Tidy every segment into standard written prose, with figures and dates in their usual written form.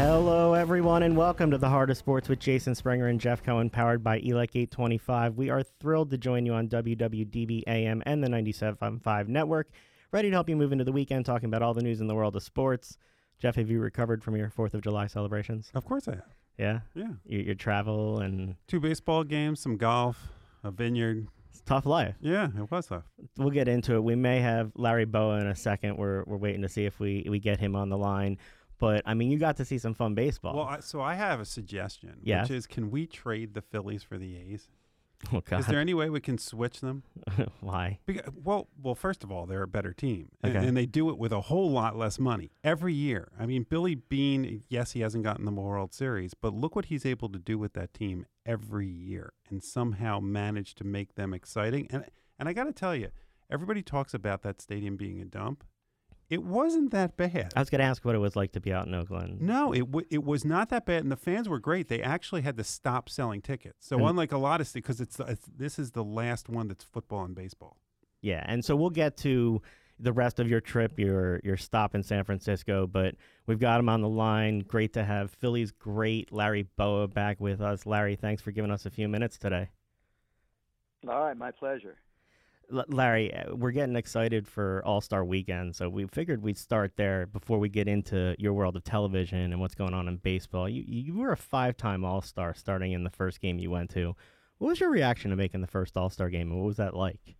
Hello, everyone, and welcome to the Heart of Sports with Jason Springer and Jeff Cohen, powered by ELEC 825. We are thrilled to join you on WWDB AM and the 97.5 network, ready to help you move into the weekend, talking about all the news in the world of sports. Jeff, have you recovered from your 4th of July celebrations? Of course I have. Yeah? Yeah. Your travel and... 2 baseball games, some golf, a vineyard. It's a tough life. Yeah, it was tough. We'll get into it. We may have Larry Bowa in a second. We're waiting to see if we get him on the line. But, I mean, you got to see some fun baseball. Well, so I have a suggestion, Yes? which is, can we trade the Phillies for the A's? Oh, God. Is there any way we can switch them? Why? Well, first of all, they're a better team, Okay. and they do it with a whole lot less money every year. I mean, Billy Beane, yes, he hasn't gotten the World Series, but look what he's able to do with that team every year and somehow manage to make them exciting. And I got to tell you, everybody talks about that stadium being a dump. It wasn't that bad. I was going to ask what it was like to be out in Oakland. No, it was not that bad, and the fans were great. They actually had to stop selling tickets. So unlike a lot of because this is the last one that's football and baseball. Yeah, and so we'll get to the rest of your trip, your stop in San Francisco, but we've got him on the line. Great to have Phillies great Larry Bowa back with us. Larry, thanks for giving us a few minutes today. All right, my pleasure. Larry, we're getting excited for All-Star Weekend, so we figured we'd start there before we get into your world of television and what's going on in baseball. You were a 5-time All-Star starting in the first game you went to. What was your reaction to making the first All-Star game, and what was that like?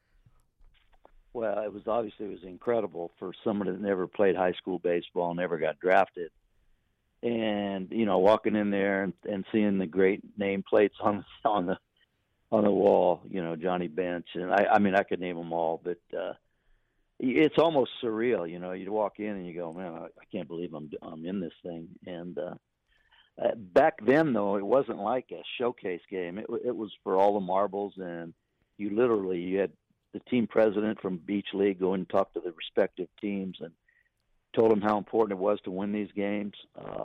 Well, it was incredible for someone that never played high school baseball, never got drafted. And, walking in there and seeing the great nameplates on the wall, Johnny Bench, and I could name them all, but it's almost surreal, you walk in and you go, man, I can't believe I'm in this thing. And back then, though, it wasn't like a showcase game. It was for all the marbles, and you had the team president from Beach League go and talk to the respective teams and told them how important it was to win these games.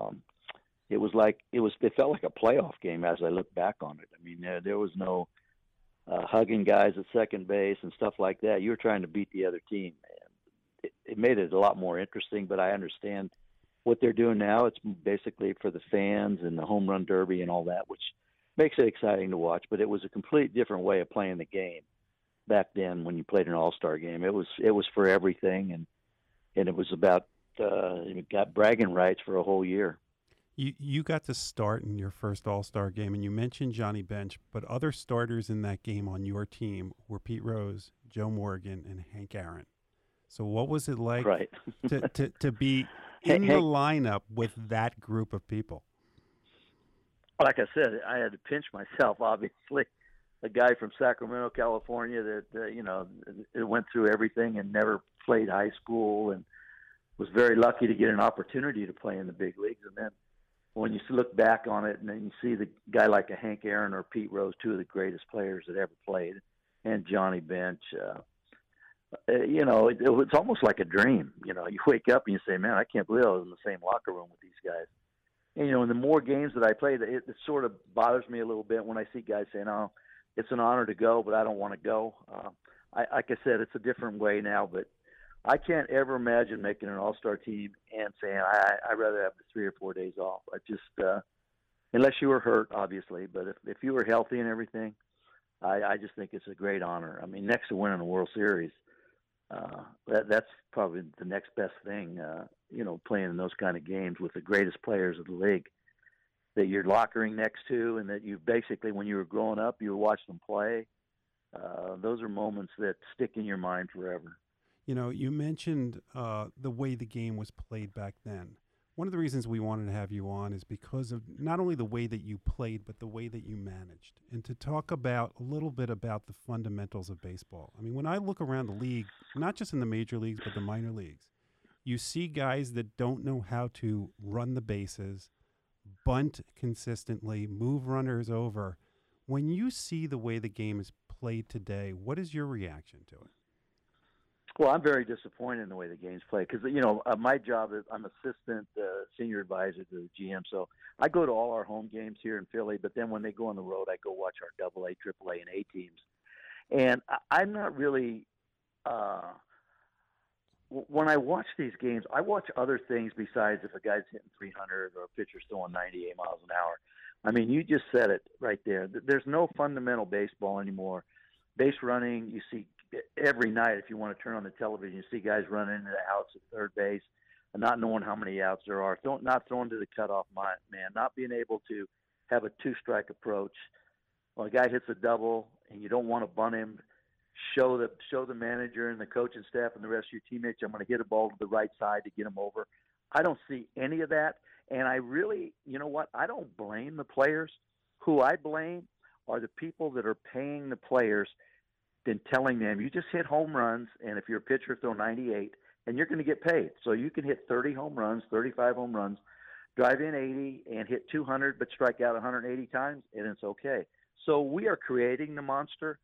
It felt like a playoff game as I look back on it. I mean, there was no hugging guys at second base and stuff like that. You were trying to beat the other team. And it made it a lot more interesting, but I understand what they're doing now. It's basically for the fans and the home run derby and all that, which makes it exciting to watch. But it was a complete different way of playing the game back then when you played an all-star game. It was for everything, and it was about it got bragging rights for a whole year. You got to start in your first All-Star game, and you mentioned Johnny Bench, but other starters in that game on your team were Pete Rose, Joe Morgan, and Hank Aaron. So what was it like to be in the lineup with that group of people? Like I said, I had to pinch myself, obviously. A guy from Sacramento, California that, it went through everything and never played high school and was very lucky to get an opportunity to play in the big leagues. And then when you look back on it and then you see the guy like a Hank Aaron or Pete Rose, two of the greatest players that ever played, and Johnny Bench, it's almost like a dream. You wake up and you say, man, I can't believe I was in the same locker room with these guys. And, and the more games that I played, it sort of bothers me a little bit when I see guys saying, oh, it's an honor to go, but I don't want to go. Like I said, it's a different way now, but I can't ever imagine making an all-star team and saying I'd rather have the 3 or 4 days off. I just unless you were hurt, obviously, but if you were healthy and everything, I just think it's a great honor. I mean, next to winning a World Series, that's probably the next best thing. Playing in those kind of games with the greatest players of the league that you're lockering next to, and that you basically, when you were growing up, you were watching them play. Those are moments that stick in your mind forever. You mentioned the way the game was played back then. One of the reasons we wanted to have you on is because of not only the way that you played, but the way that you managed, and to talk about a little bit about the fundamentals of baseball. I mean, when I look around the league, not just in the major leagues, but the minor leagues, you see guys that don't know how to run the bases, bunt consistently, move runners over. When you see the way the game is played today, what is your reaction to it? Well, I'm very disappointed in the way the game's played because, my job is I'm assistant senior advisor to the GM. So I go to all our home games here in Philly, but then when they go on the road, I go watch our AA, AAA, and A teams. And I'm not really when I watch these games, I watch other things besides if a guy's hitting 300 or a pitcher's throwing 98 miles an hour. I mean, you just said it right there. There's no fundamental baseball anymore. Base running, you see every night if you want to turn on the television, you see guys running into the outs at third base, not knowing how many outs there are, not throwing to the cutoff man, not being able to have a two-strike approach. When a guy hits a double and you don't want to bunt him, show the manager and the coaching staff and the rest of your teammates, I'm going to hit a ball to the right side to get him over. I don't see any of that. And I really, you know what, I don't blame the players. Who I blame are the people that are paying the players and telling them, you just hit home runs, and if you're a pitcher, throw 98, and you're going to get paid. So you can hit 30 home runs, 35 home runs, drive in 80, and hit 200, but strike out 180 times, and it's okay. So we are creating the monster.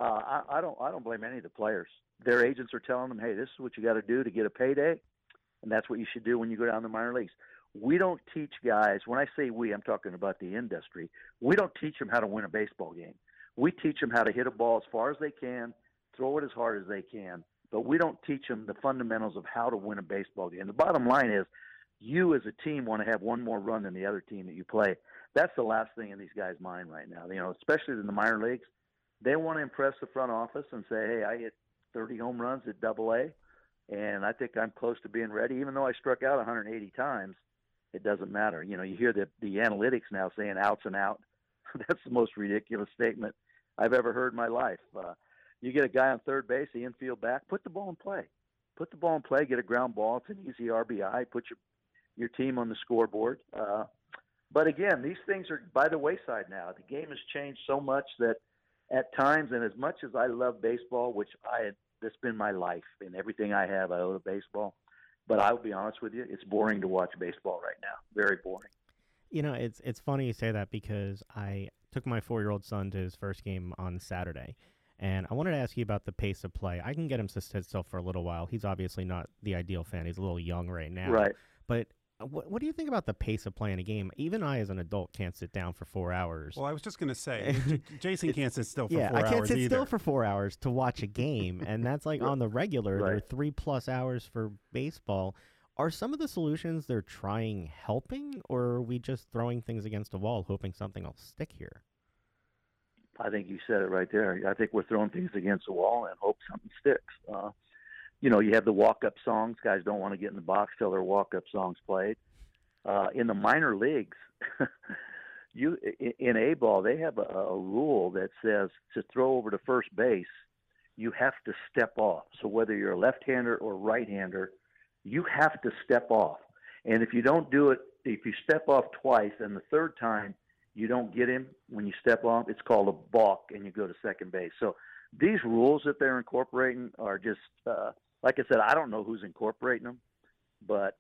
I don't blame any of the players. Their agents are telling them, hey, this is what you got to do to get a payday, and that's what you should do when you go down to the minor leagues. We don't teach guys, when I say we, I'm talking about the industry, we don't teach them how to win a baseball game. We teach them how to hit a ball as far as they can, throw it as hard as they can, but we don't teach them the fundamentals of how to win a baseball game. The bottom line is you as a team want to have one more run than the other team that you play. That's the last thing in these guys' mind right now. You know, especially in the minor leagues, they want to impress the front office and say, hey, I hit 30 home runs at Double-A, and I think I'm close to being ready. Even though I struck out 180 times, it doesn't matter. You know, you hear the analytics now saying outs and out. That's the most ridiculous statement I've ever heard in my life. You get a guy on third base, the infield back, put the ball in play. Put the ball in play, get a ground ball. It's an easy RBI. Put your team on the scoreboard. But again, these things are by the wayside now. The game has changed so much that at times, and as much as I love baseball, which that's been my life and everything I have, I owe to baseball. But I'll be honest with you, it's boring to watch baseball right now. Very boring. You know, it's funny you say that because I took my 4-year-old son to his first game on Saturday, and I wanted to ask you about the pace of play. I can get him to sit still for a little while. He's obviously not the ideal fan. He's a little young right now. Right. But what do you think about the pace of play in a game? Even I, as an adult, can't sit down for 4 hours. Well, I was just going to say, Jason can't sit still for 4 hours I can't sit either. still for 4 hours to watch a game, and that's like on the regular. Right. They're 3+ hours for baseball. Are some of the solutions they're trying helping, or are we just throwing things against a wall hoping something will stick here? I think you said it right there. I think we're throwing things against the wall and hope something sticks. You know, you have the walk-up songs. Guys don't want to get in the box till their walk-up songs played. In the minor leagues, in A-ball, they have a rule that says to throw over to first base, you have to step off. So whether you're a left-hander or right-hander, you have to step off. And if you don't do it, if you step off twice and the third time you don't get him when you step off, it's called a balk and you go to second base. So these rules that they're incorporating are just, like I said, I don't know who's incorporating them, but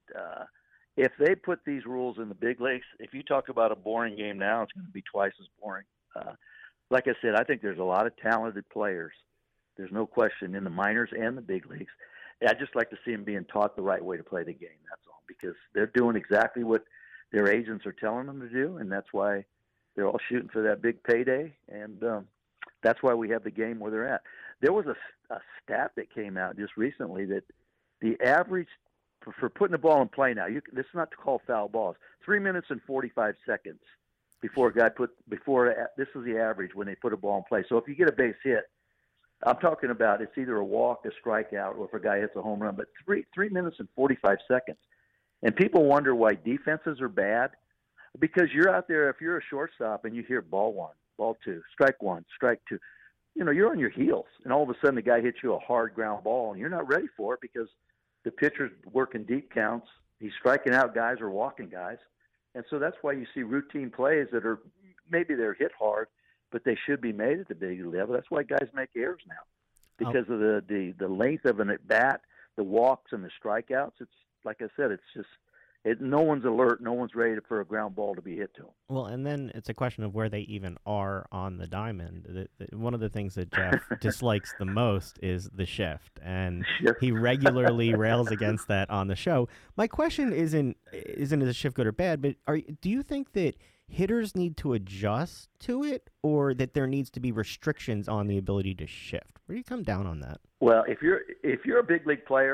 if they put these rules in the big leagues, if you talk about a boring game now, it's going to be twice as boring. Like I said, I think there's a lot of talented players. There's no question in the minors and the big leagues. I'd just like to see them being taught the right way to play the game, that's all, because they're doing exactly what their agents are telling them to do, and that's why they're all shooting for that big payday, and that's why we have the game where they're at. There was a stat that came out just recently that the average for putting the ball in play now, this is not to call foul balls, 3 minutes and 45 seconds before a guy this is the average when they put a ball in play. So if you get a base hit, I'm talking about it's either a walk, a strikeout, or if a guy hits a home run, but 3 minutes and 45 seconds. And people wonder why defenses are bad, because you're out there, if you're a shortstop and you hear ball 1, ball 2, strike 1, strike 2, you know, you're on your heels, and all of a sudden the guy hits you a hard ground ball, and you're not ready for it because the pitcher's working deep counts, he's striking out guys or walking guys. And so that's why you see routine plays that are, maybe they're hit hard, but they should be made at the big level. That's why guys make errors now, because of the length of an at bat, the walks and the strikeouts. It's like I said, it's just no one's alert, no one's ready for a ground ball to be hit to them. Well, and then it's a question of where they even are on the diamond. One of the things that Jeff dislikes the most is the shift, and he regularly rails against that on the show. My question isn't the shift good or bad, but do you think that hitters need to adjust to it, or that there needs to be restrictions on the ability to shift? Where do you come down on that? Well, if you're a big league player,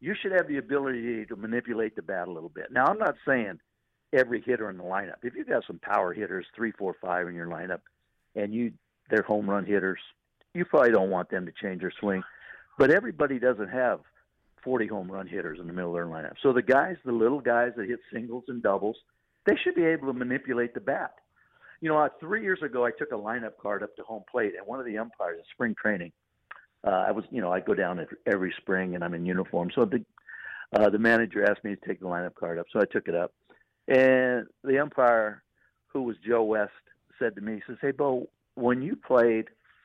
you should have the ability to manipulate the bat a little bit. Now, I'm not saying every hitter in the lineup. If you've got some power hitters, 3, 4, 5 in your lineup, and they're home run hitters, you probably don't want them to change their swing. But everybody doesn't have 40 home run hitters in the middle of their lineup. So the little guys that hit singles and doubles, they should be able to manipulate the bat. 3 years ago, I took a lineup card up to home plate, and one of the umpires in spring training, I go down every spring, and I'm in uniform. So the manager asked me to take the lineup card up, so I took it up. And the umpire, who was Joe West, said to me, he says, "Hey, Bo, when you played,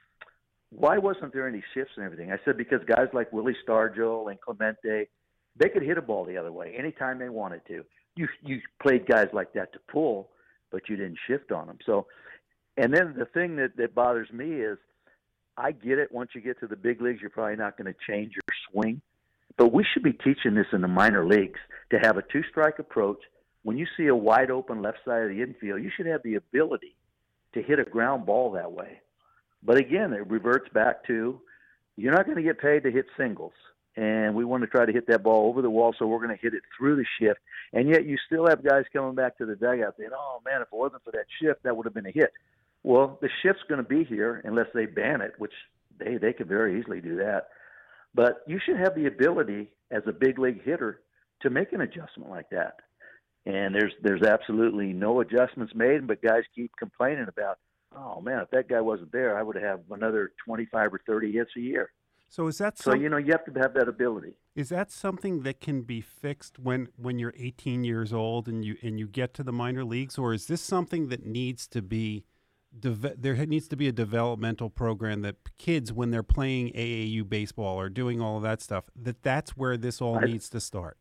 why wasn't there any shifts and everything?" I said, "Because guys like Willie Stargell and Clemente, they could hit a ball the other way anytime they wanted to. You played guys like that to pull, but you didn't shift on them." So, and then the thing that bothers me is, I get it. Once you get to the big leagues, you're probably not going to change your swing. But we should be teaching this in the minor leagues to have a two-strike approach. When you see a wide open left side of the infield, you should have the ability to hit a ground ball that way. But again, it reverts back to, you're not going to get paid to hit singles. And we want to try to hit that ball over the wall, so we're going to hit it through the shift. And yet you still have guys coming back to the dugout saying, "Oh, man, if it wasn't for that shift, that would have been a hit." Well, the shift's going to be here unless they ban it, which they could very easily do that. But you should have the ability as a big league hitter to make an adjustment like that. And there's absolutely no adjustments made, but guys keep complaining about, "Oh, man, if that guy wasn't there, I would have another 25 or 30 hits a year." So is that so you have to have that ability. Is that something that can be fixed when you're 18 years old and you get to the minor leagues, or is this something that needs to be there needs to be a developmental program that kids, when they're playing AAU baseball or doing all of that stuff, that's where this all needs to start?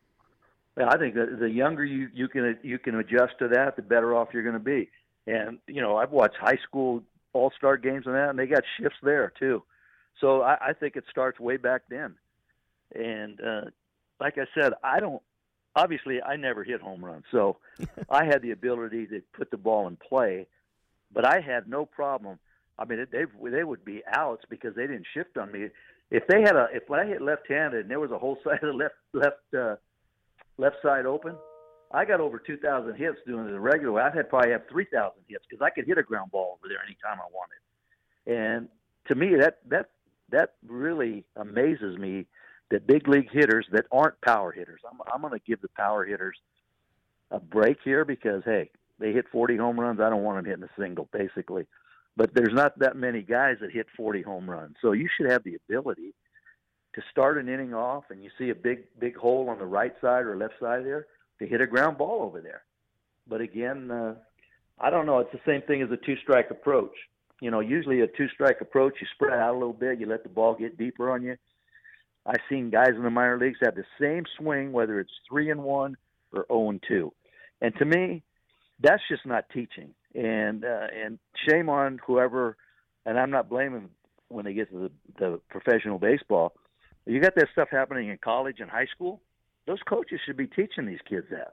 I think that the younger you can adjust to that, the better off you're going to be. And I've watched high school all-star games and that, and they got shifts there too. So I think it starts way back then. And like I said, obviously I never hit home runs, so I had the ability to put the ball in play, but I had no problem. I mean, they would be outs because they didn't shift on me. If I hit left-handed and there was a whole side of the left side open, I got over 2,000 hits doing it the regular way. I'd probably have 3,000 hits because I could hit a ground ball over there anytime I wanted. And to me, that really amazes me, that big league hitters that aren't power hitters. I'm going to give the power hitters a break here because, hey, they hit 40 home runs. I don't want them hitting a single, basically. But there's not that many guys that hit 40 home runs. So you should have the ability to start an inning off and you see a big hole on the right side or left side there, to hit a ground ball over there. But again, I don't know. It's the same thing as a two-strike approach. Usually a two-strike approach, you spread out a little bit, you let the ball get deeper on you. I've seen guys in the minor leagues have the same swing, whether it's 3-1 or 0-2. And to me, that's just not teaching. And shame on whoever, and I'm not blaming when they get to the professional baseball. You got that stuff happening in college and high school. Those coaches should be teaching these kids that.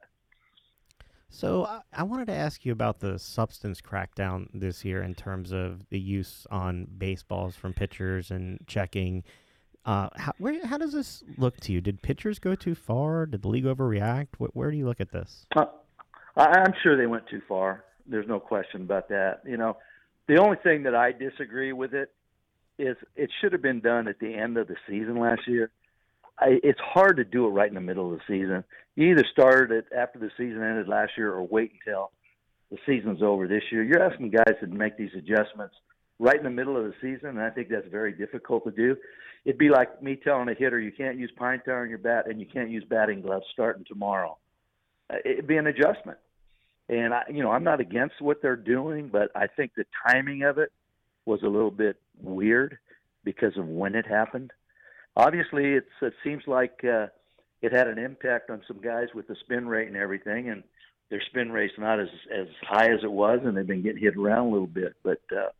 So I wanted to ask you about the substance crackdown this year in terms of the use on baseballs from pitchers and checking. How does this look to you? Did pitchers go too far? Did the league overreact? Where do you look at this? I'm sure they went too far. There's no question about that. The only thing that I disagree with it is it should have been done at the end of the season last year. It's hard to do it right in the middle of the season. You either start it after the season ended last year or wait until the season's over this year. You're asking guys to make these adjustments right in the middle of the season, and I think that's very difficult to do. It'd be like me telling a hitter, you can't use pine tar on your bat and you can't use batting gloves starting tomorrow. It'd be an adjustment. And I'm not against what they're doing, but I think the timing of it was a little bit weird because of when it happened. Obviously, it seems like it had an impact on some guys with the spin rate and everything, and their spin rate's not as high as it was, and they've been getting hit around a little bit. But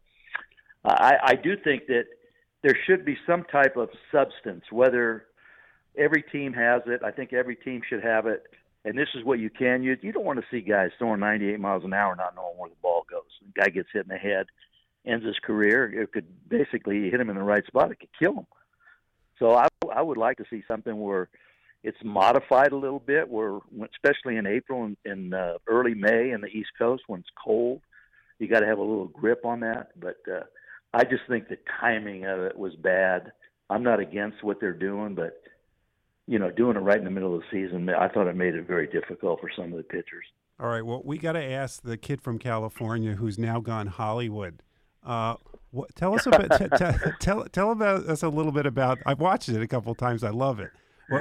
I do think that there should be some type of substance, whether every team has it. I think every team should have it, and this is what you can use. You don't want to see guys throwing 98 miles an hour not knowing where the ball goes. The guy gets hit in the head, ends his career. It could basically hit him in the right spot. It could kill him. So I would like to see something where It's modified a little bit, where especially in April and early May in the East Coast when it's cold, you got to have a little grip on that. But I just think the timing of it was bad. I'm not against what they're doing, but doing it right in the middle of the season, I thought it made it very difficult for some of the pitchers. All right, well, we got to ask the kid from California who's now gone Hollywood. Tell us about tell about us a little bit about. I've watched it a couple of times. I love it.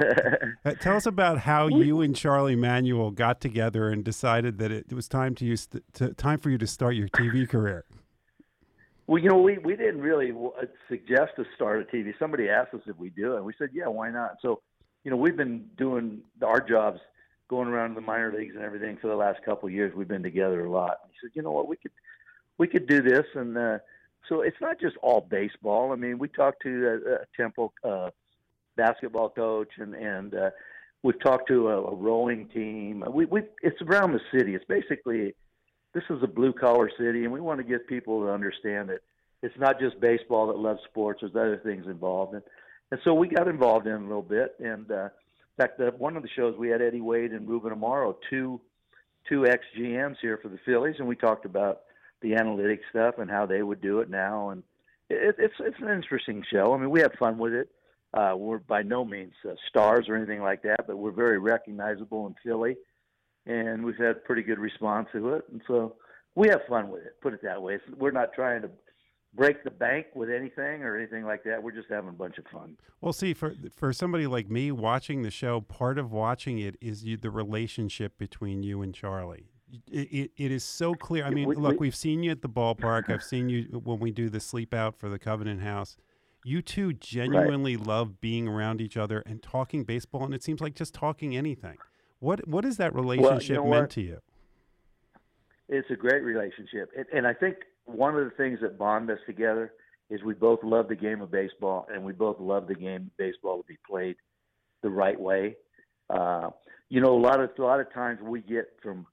Tell us about how you and Charlie Manuel got together and decided that it was time time for you to start your TV career. Well, we didn't really suggest to start a TV. Somebody asked us if we do it, and we said, yeah, why not? So, we've been doing our jobs, going around the minor leagues and everything for the last couple of years. We've been together a lot. He said, you know what, we could do this, and so it's not just all baseball. I mean, we talked to a Temple basketball coach, and we've talked to a rowing team. It's around the city. It's basically, this is a blue collar city, and we want to get people to understand that it's not just baseball that loves sports. There's other things involved, and so we got involved in it a little bit. And in fact, one of the shows we had Eddie Wade and Ruben Amaro, two ex-GMs here for the Phillies, and we talked about the analytics stuff and how they would do it now. And it's an interesting show. I mean, we have fun with it. We're by no means stars or anything like that, but we're very recognizable in Philly, and we've had pretty good response to it. And so we have fun with it, put it that way. We're not trying to break the bank with anything or anything like that. We're just having a bunch of fun. Well, see, for somebody like me watching the show, part of watching it is the relationship between you and Charlie. It is so clear. I mean, look, we've seen you at the ballpark. I've seen you when we do the sleep out for the Covenant House. You two genuinely love being around each other and talking baseball, and it seems like just talking anything. What has that relationship meant to you? It's a great relationship. And I think one of the things that bond us together is we both love the game of baseball, and we both love the game of baseball to be played the right way. A lot of times we get from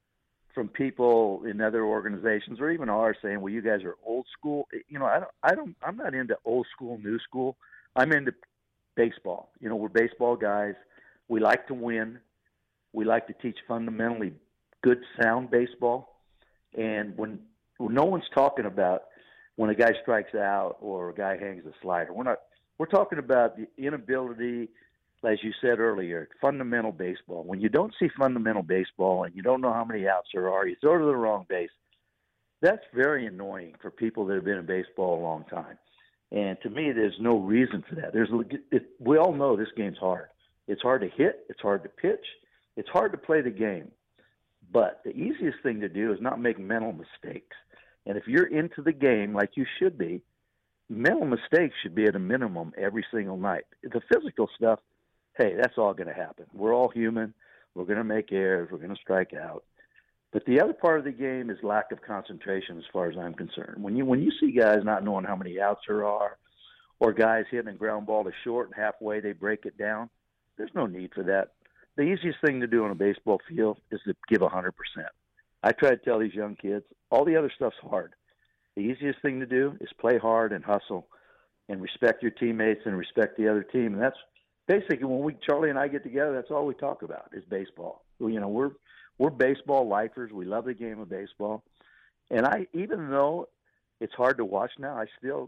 people in other organizations or even ours saying, well, you guys are old school. I'm not into old school, new school. I'm into baseball. We're baseball guys. We like to win. We like to teach fundamentally good, sound baseball. And when no one's talking about when a guy strikes out or a guy hangs a slider, we're talking about the inability, as you said earlier, fundamental baseball. When you don't see fundamental baseball and you don't know how many outs there are, you throw to the wrong base. That's very annoying for people that have been in baseball a long time. And to me, there's no reason for that. We all know this game's hard. It's hard to hit. It's hard to pitch. It's hard to play the game. But the easiest thing to do is not make mental mistakes. And if you're into the game like you should be, mental mistakes should be at a minimum every single night. The physical stuff, hey, that's all going to happen. We're all human. We're going to make errors. We're going to strike out. But the other part of the game is lack of concentration as far as I'm concerned. When you see guys not knowing how many outs there are, or guys hitting a ground ball to short and halfway they break it down, there's no need for that. The easiest thing to do on a baseball field is to give 100%. I try to tell these young kids, all the other stuff's hard. The easiest thing to do is play hard and hustle and respect your teammates and respect the other team. And that's basically when Charlie and I get together, that's all we talk about is baseball. We're baseball lifers. We love the game of baseball. And even though it's hard to watch now, I still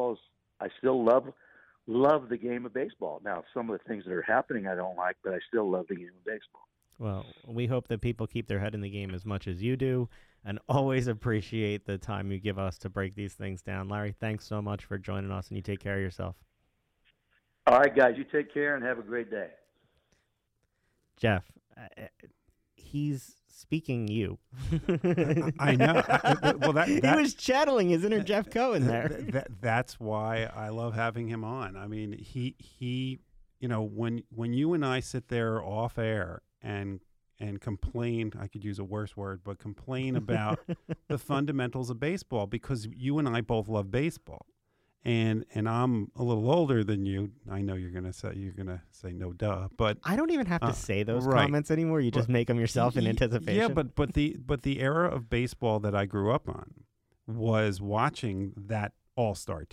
love the game of baseball. Now, some of the things that are happening I don't like, but I still love the game of baseball. Well, we hope that people keep their head in the game as much as you do, and always appreciate the time you give us to break these things down. Larry, thanks so much for joining us, and you take care of yourself. All right, guys, you take care and have a great day. Jeff, he's speaking you. I know. He was channeling his inner Jeff Cohen there. That's why I love having him on. I mean, he when you and I sit there off air and complain, I could use a worse word, but complain about the fundamentals of baseball, because you and I both love baseball. And I'm a little older than you. I know you're gonna say no duh, but I don't even have to say those comments anymore. You just make them yourself in anticipation. Yeah, but the era of baseball that I grew up on was watching that all-star team.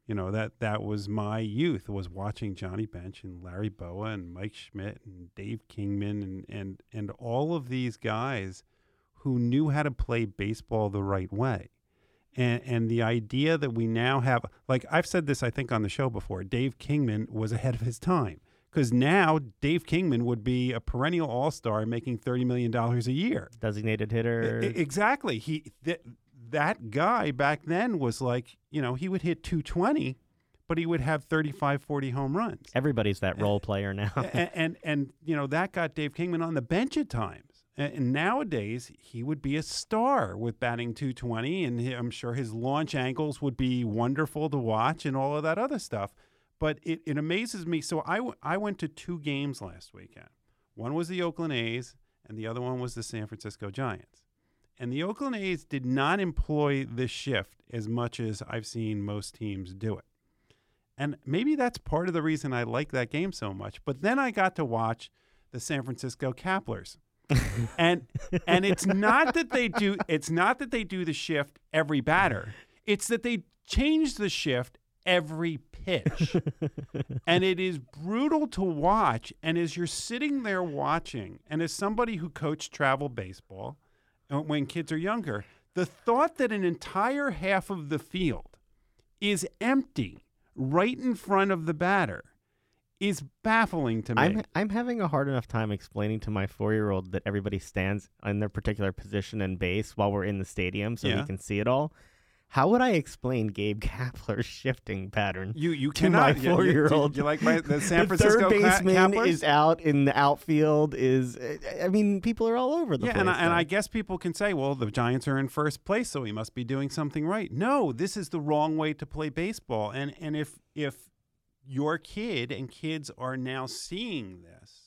that was my youth, was watching Johnny Bench and Larry Boa and Mike Schmidt and Dave Kingman and all of these guys who knew how to play baseball the right way. And the idea that we now have, like I've said this, I think, on the show before, Dave Kingman was ahead of his time, because now Dave Kingman would be a perennial all-star making $30 million a year. Designated hitter. Exactly. That guy back then was like, he would hit 220, but he would have 35, 40 home runs. Everybody's that role player now. and that got Dave Kingman on the bench at times. And nowadays, he would be a star with batting 220, and I'm sure his launch angles would be wonderful to watch and all of that other stuff. But it amazes me. So I went to 2 games last weekend. One was the Oakland A's, and the other one was the San Francisco Giants. And the Oakland A's did not employ this shift as much as I've seen most teams do it. And maybe that's part of the reason I like that game so much. But then I got to watch the San Francisco Caplers. and it's not that they do the shift every batter. It's that they change the shift every pitch. And it is brutal to watch. And as you're sitting there watching, and as somebody who coached travel baseball when kids are younger, the thought that an entire half of the field is empty right in front of the batter is baffling to me. I'm having a hard enough time explaining to my 4-year-old that everybody stands in their particular position in base while we're in the stadium so we can see it all. How would I explain Gabe Kapler's shifting pattern you to my cannot, 4-year-old? You like the San Francisco third baseman Caplers? is out in the outfield. People are all over the place. And I guess people can say, well, the Giants are in first place, so he must be doing something right. No, this is the wrong way to play baseball. And if your kid and kids are now seeing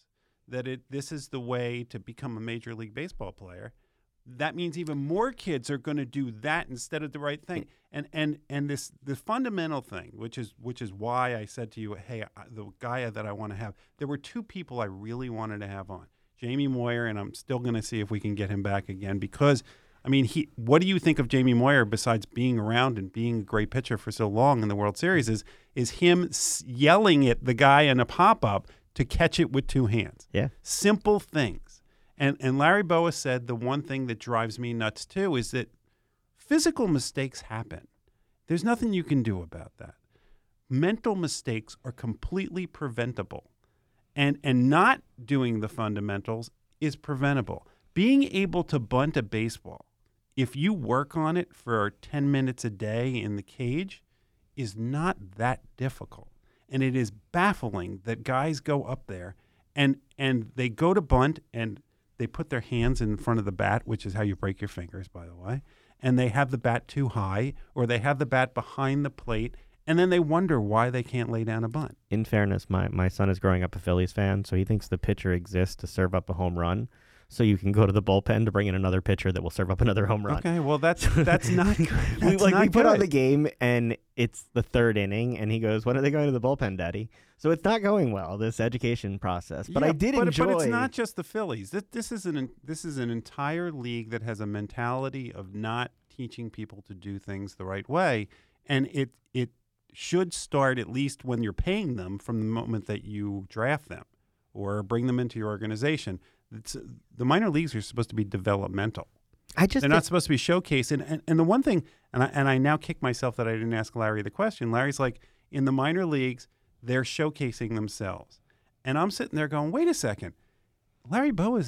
this is the way to become a Major League Baseball player, that means even more kids are going to do that instead of the right thing. And the fundamental thing, which is why I said to you, hey, the guy that I want to have, there were 2 people I really wanted to have on, Jamie Moyer, and I'm still going to see if we can get him back again, because what do you think of Jamie Moyer besides being around and being a great pitcher for so long in the World Series is him yelling at the guy in a pop-up to catch it with 2 hands. Yeah. Simple things. And Larry Boa said the one thing that drives me nuts too is that physical mistakes happen. There's nothing you can do about that. Mental mistakes are completely preventable. And not doing the fundamentals is preventable. Being able to bunt a baseball, if you work on it for 10 minutes a day in the cage, is not that difficult. And it is baffling that guys go up there and they go to bunt and they put their hands in front of the bat, which is how you break your fingers, by the way, and they have the bat too high, or they have the bat behind the plate, and then they wonder why they can't lay down a bunt. In fairness, my son is growing up a Phillies fan, so he thinks the pitcher exists to serve up a home run, so you can go to the bullpen to bring in another pitcher that will serve up another home run. Okay, well, that's not good. We put on the game, and it's the 3rd inning, and he goes, when are they going to the bullpen, Daddy? So it's not going well, this education process. But I did enjoy. But it's not just the Phillies. This is an entire league that has a mentality of not teaching people to do things the right way, and it should start at least when you're paying them from the moment that you draft them or bring them into your organization. The minor leagues are supposed to be developmental. They're not supposed to be showcased. And the one thing, and I now kick myself that I didn't ask Larry the question. Larry's like, in the minor leagues, they're showcasing themselves. And I'm sitting there going, wait a second. Larry Boa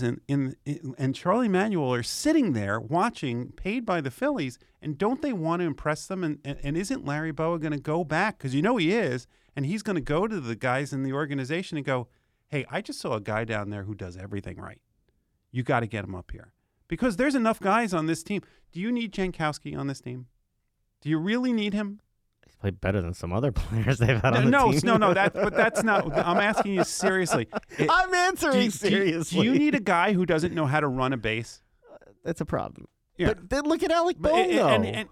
and Charlie Manuel are sitting there watching, paid by the Phillies, and don't they want to impress them? And isn't Larry Boa going to go back? Because he is, and he's going to go to the guys in the organization and go, hey, I just saw a guy down there who does everything right. You got to get him up here. Because there's enough guys on this team. Do you need Jankowski on this team? Do you really need him? He's played better than some other players they've had on the team. No, that's not. I'm asking you seriously. I'm answering seriously. Do you need a guy who doesn't know how to run a base? That's a problem. Yeah. But then look at Alec Bohm,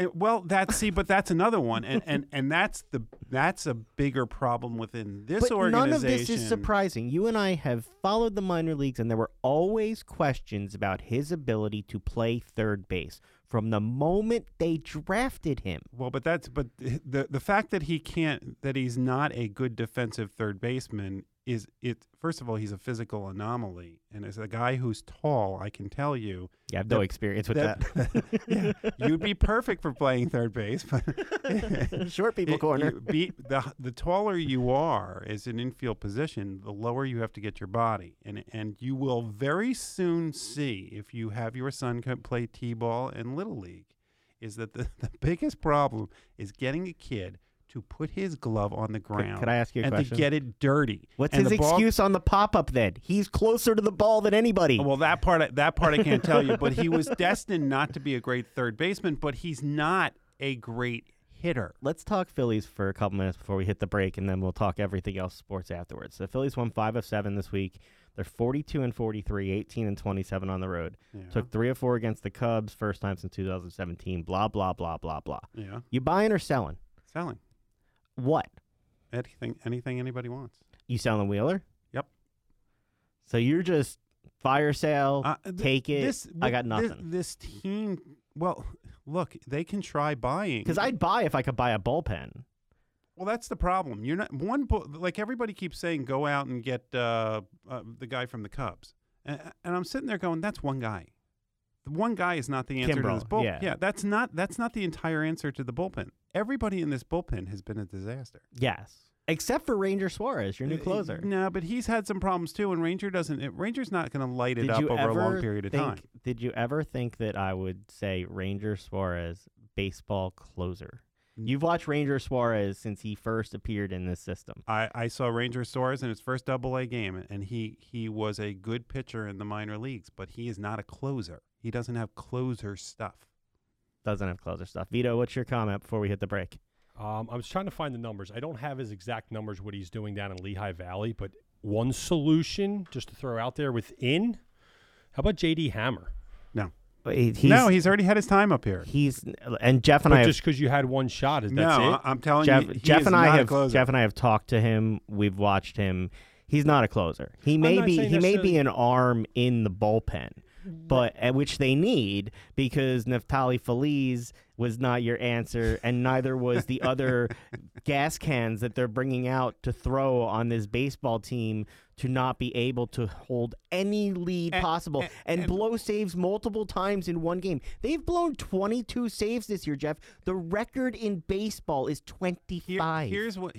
but that's another one, and that's a bigger problem within this organization. None of this is surprising. You and I have followed the minor leagues, and there were always questions about his ability to play third base. from the moment they drafted him. Well, but the fact that he's not a good defensive third baseman is it. First of all, he's a physical anomaly, and as a guy who's tall, I can tell you, I have no experience with that. Yeah, you'd be perfect for playing third base, but short people corner. The taller you are as an infield position, the lower you have to get your body, and you will very soon see, if you have your son play t-ball and little league, is that the biggest problem is getting a kid to put his glove on the ground. Could I ask you a question? And to get it dirty. What's his excuse on the pop-up then? He's closer to the ball than anybody. Well, that part I can't tell you, but he was destined not to be a great third baseman, but he's not a great hitter. Let's talk Phillies for a couple minutes before we hit the break, and then we'll talk everything else sports afterwards. The Phillies won 5 of 7 this week. They're 42-43, 18-27 on the road. Yeah. Took 3 of 4 against the Cubs, first time since 2017. Blah, blah, blah, blah, blah. Yeah. You buying or selling? Selling. What? Anything anybody wants. You selling Wheeler? Yep. So you're just fire sale, take it. I got nothing. This team, well, look, they can try buying. Because I'd buy if I could buy a bullpen. Well, that's the problem. You're not like everybody keeps saying, go out and get the guy from the Cubs, and I'm sitting there going, that's one guy. The one guy is not the answer to this bullpen. Yeah, that's not the entire answer to the bullpen. Everybody in this bullpen has been a disaster. Yes, except for Ranger Suarez, your new closer. No, but he's had some problems too, and Ranger's not going to light it up over a long period of time. Did you ever think that I would say Ranger Suarez, baseball closer? You've watched Ranger Suarez since he first appeared in this system. I saw Ranger Suarez in his first Double-A game, and he was a good pitcher in the minor leagues, but he is not a closer. He doesn't have closer stuff. Doesn't have closer stuff. Vito, what's your comment before we hit the break? I was trying to find the numbers. I don't have his exact numbers, what he's doing down in Lehigh Valley, but one solution just to throw out there within, how about J.D. Hammer? No. He's already had his time up here. And Jeff and I just because you had one shot, that's it? I'm telling you, Jeff and I have talked to him. We've watched him. He's not a closer. He may be an arm in the bullpen, but which they need because Neftali Feliz was not your answer, and neither was the other gas cans that they're bringing out to throw on this baseball team to not be able to hold any lead possible and blow saves multiple times in one game. They've blown 22 saves this year, Jeff. The record in baseball is 25. Here's what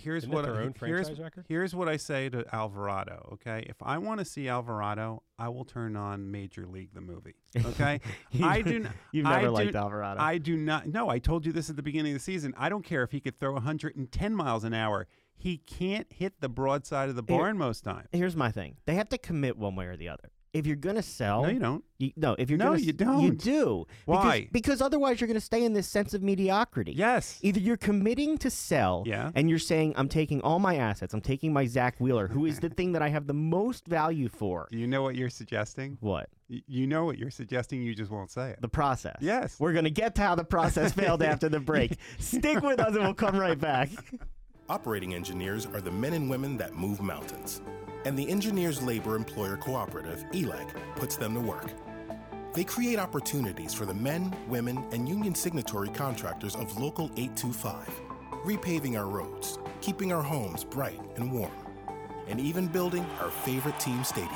I say to Alvarado, okay? If I want to see Alvarado, I will turn on Major League the movie, okay? You've never liked Alvarado. I do not. No, I told you this at the beginning of the season. I don't care if he could throw 110 miles an hour. He can't hit the broadside of the barn most times. Here's my thing. They have to commit one way or the other. If you're going to sell... No, you don't. You don't. You do. Why? Because otherwise you're going to stay in this sense of mediocrity. Yes. Either you're committing to sell, and you're saying, I'm taking all my assets. I'm taking my Zach Wheeler, who is the thing that I have the most value for. Do you know what you're suggesting? What? You know what you're suggesting, you just won't say it. The process. Yes. We're going to get to how the process failed after the break. Stick with us and we'll come right back. Operating engineers are the men and women that move mountains. And the Engineers Labor Employer Cooperative, ELEC, puts them to work. They create opportunities for the men, women, and union signatory contractors of Local 825, repaving our roads, keeping our homes bright and warm, and even building our favorite team stadium.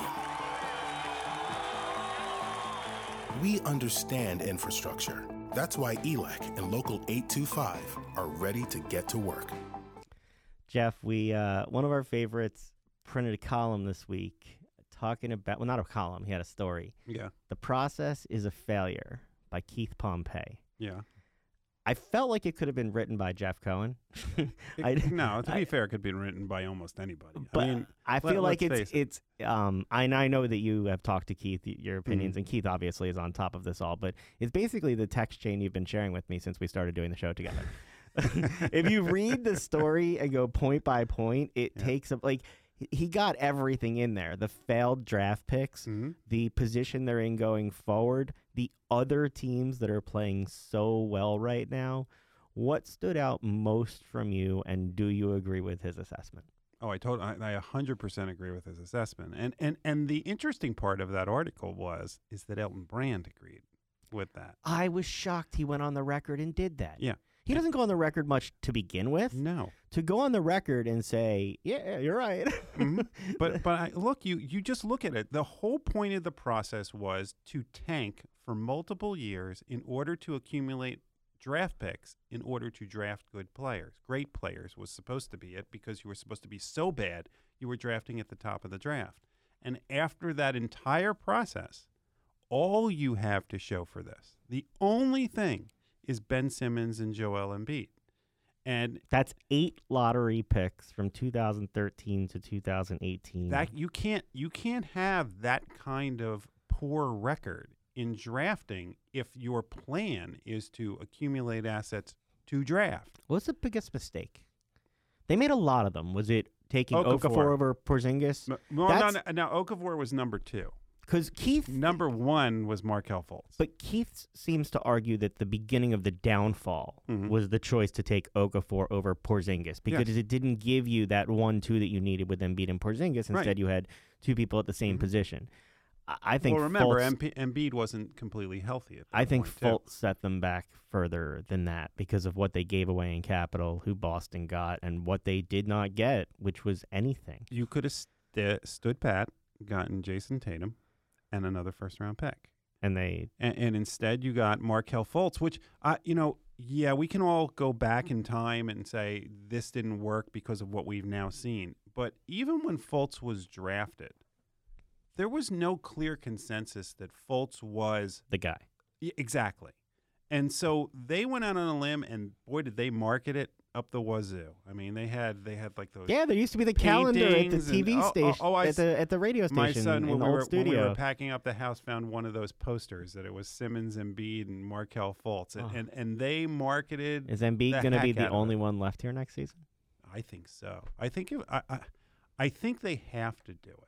We understand infrastructure. That's why ELEC and Local 825 are ready to get to work. Jeff, one of our favorites printed a column this week talking about, well, not a column, he had a story. Yeah. The Process is a Failure by Keith Pompey. Yeah. I felt like it could have been written by Jeff Cohen. To be fair, it could be written by almost anybody. But I feel like it's I know that you have talked to Keith, your opinions, and Keith obviously is on top of this all, but it's basically the text chain you've been sharing with me since we started doing the show together. If you read the story and go point by point, it takes up he got everything in there. The failed draft picks, the position they're in going forward, the other teams that are playing so well right now. What stood out most from you, and do you agree with his assessment? Oh, I 100% agree with his assessment. And the interesting part of that article is that Elton Brand agreed. with that. I was shocked he went on the record and did that. Yeah. He doesn't go on the record much to begin with. No. To go on the record and say, yeah, you're right. Mhm. But look, you just look at it. The whole point of the process was to tank for multiple years in order to accumulate draft picks in order to draft good players. Great players was supposed to be it because you were supposed to be so bad you were drafting at the top of the draft. And after that entire process, all you have to show for this, the only thing is Ben Simmons and Joel Embiid. And That's 8 lottery picks from 2013 to 2018. that you can't have that kind of poor record in drafting if your plan is to accumulate assets to draft. What's the biggest mistake? They made a lot of them. Was it taking Okafor. Okafor over Porzingis? No, That's- Okafor was number 2. Because Keith, Number 1 was Markelle Fultz. but Keith seems to argue that the beginning of the downfall Mhm. was the choice to take Okafor over Porzingis because Yes. it didn't give you that 1-2 that you needed with Embiid and Porzingis. Instead, Right. you had two people at the same Mhm. position. I think. Well, remember, Fultz, Embiid wasn't completely healthy at that I think point, too. Fultz set them back further than that because of what they gave away in capital, who Boston got, and what they did not get, which was anything. You could have stood pat, gotten Jason Tatum, and another first-round pick. And they And instead you got Markelle Fultz, which, yeah, we can all go back in time and say this didn't work because of what we've now seen. But even when Fultz was drafted, there was no clear consensus that Fultz was the guy. exactly. And so they went out on a limb, and boy, did they market it up the wazoo. I mean, they had like those. Yeah, there used to be the calendar at the paintings and- TV station, at the radio My station son, in when the we old were studio. packing up the house, found one of those posters that it was Simmons, Embiid, and Markelle Fultz, and they marketed. Is Embiid the going to be heck the out of only it. one left here next season? I think so. I think I think they have to do it.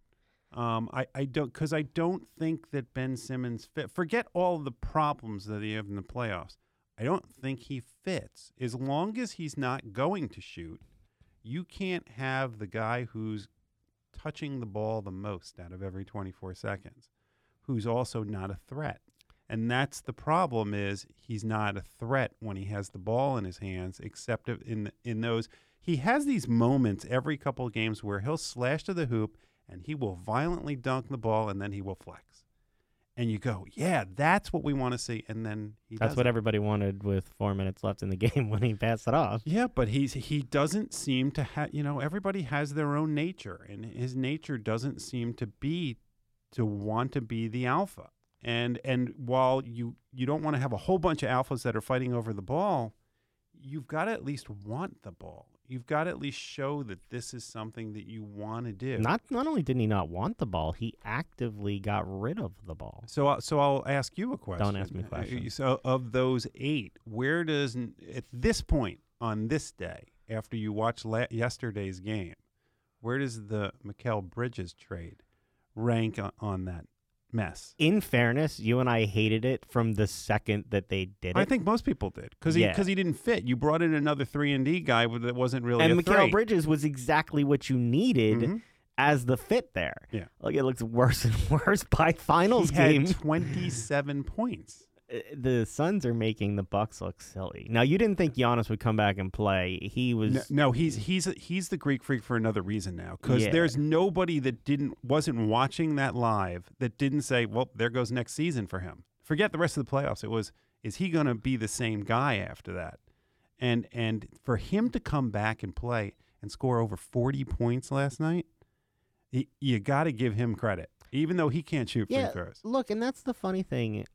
I don't think that Ben Simmons fit. Forget all the problems that he have in the playoffs. I don't think he fits. As long as he's not going to shoot, you can't have the guy who's touching the ball the most out of every 24 seconds, who's also not a threat. And that's the problem, is he's not a threat when he has the ball in his hands, except in those. He has these moments every couple of games where he'll slash to the hoop and he will violently dunk the ball and then he will flex. And you go, yeah, that's what we want to see. And then he That's what doesn't. everybody wanted with 4 minutes left in the game when he passed it off. Yeah, but he doesn't seem to have, everybody has their own nature, and his nature doesn't seem to be to want to be the alpha. And while you don't want to have a whole bunch of alphas that are fighting over the ball, you've got to at least want the ball. You've got to at least show that this is something that you want to do. Not only did he not want the ball, he actively got rid of the ball. So I'll ask you a question. Don't ask me questions. So of those 8, where does, at this point on this day, after you watch yesterday's game, where does the Mikal Bridges trade rank on that mess? In fairness, you and I hated it from the second that they did it. I think most people did because Yeah. he didn't fit. You brought in another 3-and-D guy that wasn't really and a Mikal three. Bridges was exactly what you needed Mhm. as the fit there. Yeah. Like, it looks worse and worse by finals He had game. 27 points. The Suns are making the Bucks look silly. Now, you didn't think Giannis would come back and play. He was No, he's the Greek freak for another reason now, because Yeah. there's nobody that wasn't watching that live that didn't say, well, there goes next season for him. Forget the rest of the playoffs. It was, is he going to be the same guy after that? And for him to come back and play and score over 40 points last night, you got to give him credit, even though he can't shoot free throws. Look, and that's the funny thing.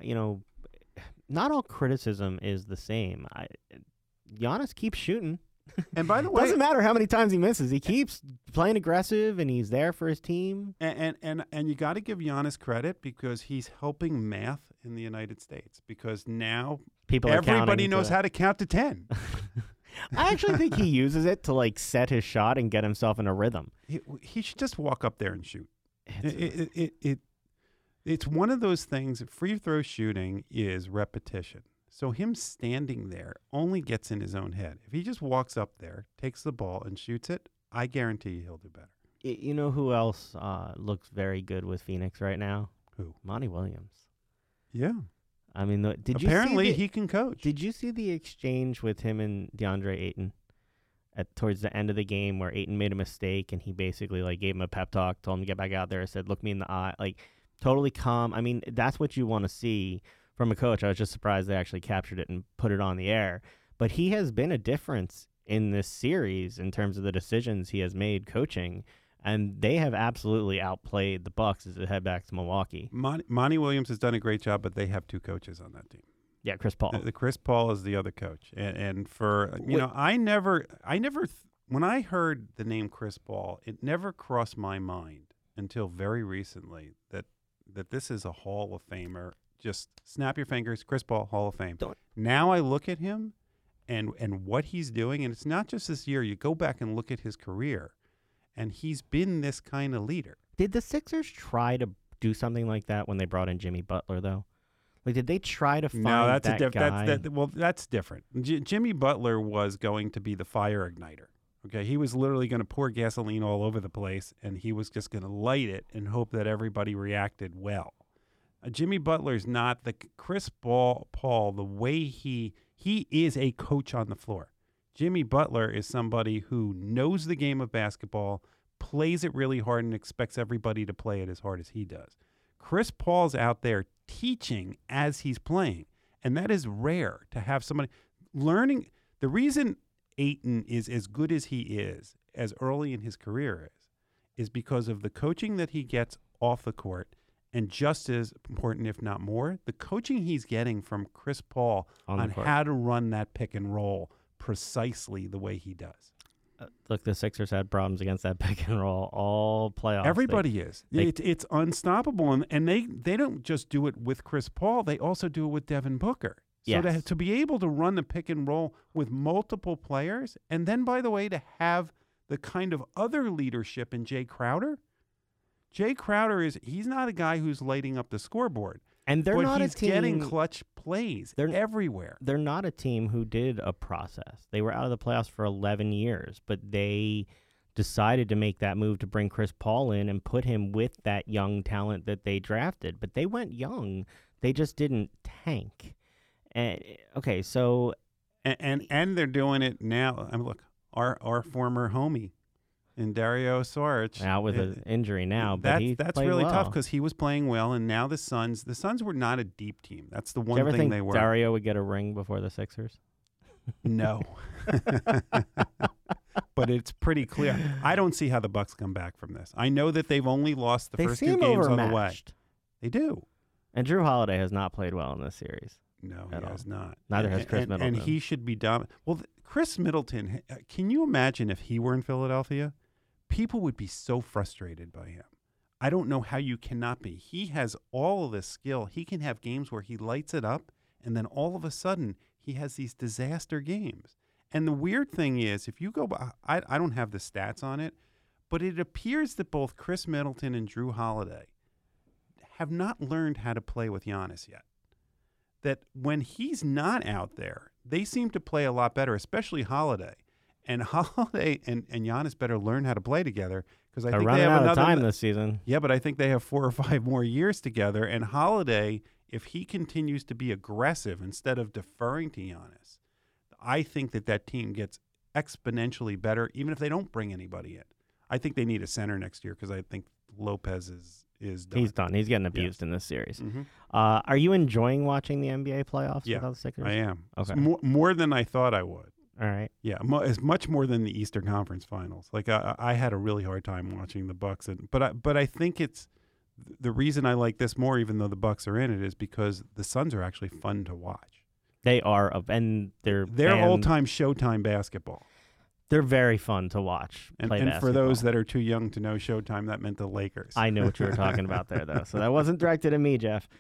Not all criticism is the same. Giannis keeps shooting. And by the way, Doesn't matter how many times he misses. He keeps playing aggressive, and he's there for his team. And you got to give Giannis credit because he's helping math in the United States, because now People are everybody counting knows to- how to count to 10. I actually think he uses it to set his shot and get himself in a rhythm. He should just walk up there and shoot. It's one of those things. Free throw shooting is repetition. So him standing there only gets in his own head. If he just walks up there, takes the ball, and shoots it, I guarantee you he'll do better. You know who else looks very good with Phoenix right now? Who? Monty Williams. Yeah. I mean, Apparently he can coach. Did you see the exchange with him and DeAndre Ayton towards the end of the game where Ayton made a mistake and he basically like gave him a pep talk, told him to get back out there, said, "Look me in the eye," like totally calm. I mean, that's what you want to see from a coach. I was just surprised they actually captured it and put it on the air. But he has been a difference in this series in terms of the decisions he has made coaching, and they have absolutely outplayed the Bucks as they head back to Milwaukee. Monty Williams has done a great job, but they have two coaches on that team. Yeah, Chris Paul. The Chris Paul is the other coach, and for I never when I heard the name Chris Paul, it never crossed my mind until very recently that this is a Hall of Famer. Just snap your fingers, Chris Paul, Hall of Fame. Now I look at him and what he's doing, and it's not just this year. You go back and look at his career, and he's been this kind of leader. Did the Sixers try to do something like that when they brought in Jimmy Butler, though? Like, did they try to find that guy? That's different. Jimmy Butler was going to be the fire igniter. Okay, he was literally going to pour gasoline all over the place, and he was just going to light it and hope that everybody reacted well. Jimmy Butler's not the Chris Paul. The way he is a coach on the floor. Jimmy Butler is somebody who knows the game of basketball, plays it really hard, and expects everybody to play it as hard as he does. Chris Paul's out there teaching as he's playing, and that is rare to have somebody learning. The reason Ayton is as good as he is, as early in his career is because of the coaching that he gets off the court, and just as important, if not more, the coaching he's getting from Chris Paul on how to run that pick and roll precisely the way he does. Look, the Sixers had problems against that pick and roll all playoffs. Everybody is. It's unstoppable, and they don't just do it with Chris Paul. They also do it with Devin Booker. So yes. to be able to run the pick and roll with multiple players, and then, by the way, to have the kind of other leadership in Jay Crowder. Jay Crowder he's not a guy who's lighting up the scoreboard. And they're not a team. He's getting clutch plays everywhere. They're not a team who did a process. They were out of the playoffs for 11 years, but they decided to make that move to bring Chris Paul in and put him with that young talent that they drafted. But they went young. They just didn't tank. And okay, so and they're doing it now. I mean, look, our former homie in Dario Saric out with an injury now, but that's really tough because he was playing well, and now the Suns were not a deep team. That's the one thing they were. Dario would get a ring before the Sixers? No, but it's pretty clear. I don't see how the Bucks come back from this. I know that they've only lost the first two games on the way. They do. And Drew Holiday has not played well in this series. No, he has not. Neither has Chris Middleton. And he should be dominant. Well, Chris Middleton, can you imagine if he were in Philadelphia? People would be so frustrated by him. I don't know how you cannot be. He has all of this skill. He can have games where he lights it up, and then all of a sudden he has these disaster games. And the weird thing is, if you go by, I don't have the stats on it, but it appears that both Chris Middleton and Drew Holiday have not learned how to play with Giannis yet. That when he's not out there, they seem to play a lot better, especially Holiday. And Holiday and Giannis better learn how to play together because I think they have another time this season. Yeah, but I think they have 4 or 5 more years together. And Holiday, if he continues to be aggressive instead of deferring to Giannis, I think that team gets exponentially better, even if they don't bring anybody in. I think they need a center next year because I think Lopez is done. He's done. He's getting abused in this series. Mm-hmm. Are you enjoying watching the NBA playoffs without the Sixers? I am. Okay. It's more than I thought I would. All right. Yeah, it's much more than the Eastern Conference Finals. Like I had a really hard time watching the Bucks, but I think it's the reason I like this more, even though the Bucks are in it, is because the Suns are actually fun to watch. They are, and they're all-time Showtime basketball. They're very fun to watch. And for those that are too young to know Showtime, that meant the Lakers. I know what you were talking about there, though. So that wasn't directed at me, Jeff.